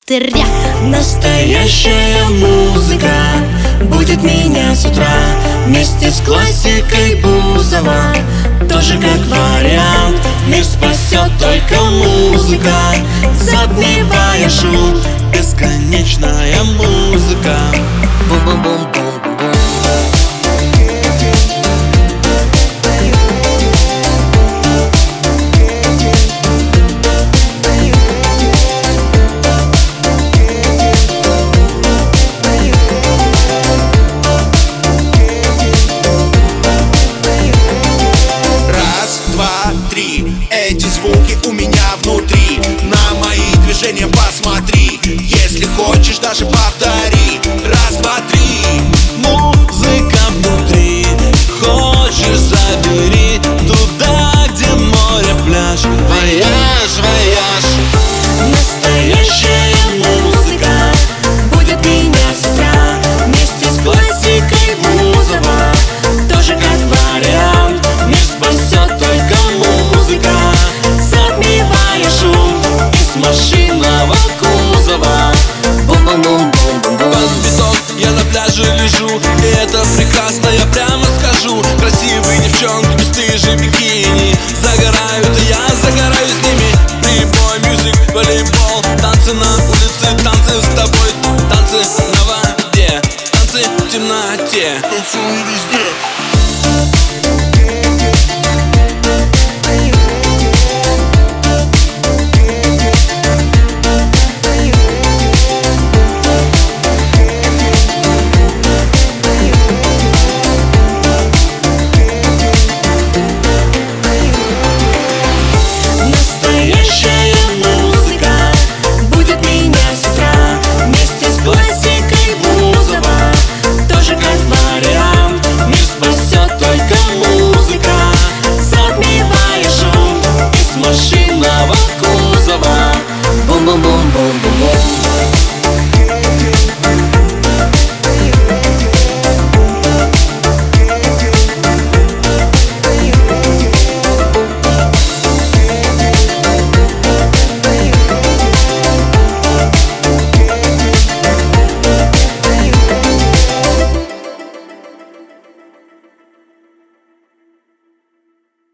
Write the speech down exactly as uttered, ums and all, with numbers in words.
Трях. Настоящая музыка будет меня с утра вместе с классикой Бузова. Тоже как вариант, мир спасет только музыка, затмевая шум. Бесконечная музыка. Бум-бум-бум-бум. Эти звуки у меня внутри, на мои движения посмотри. Если хочешь, даже повтори. Раз, два, три. Музыка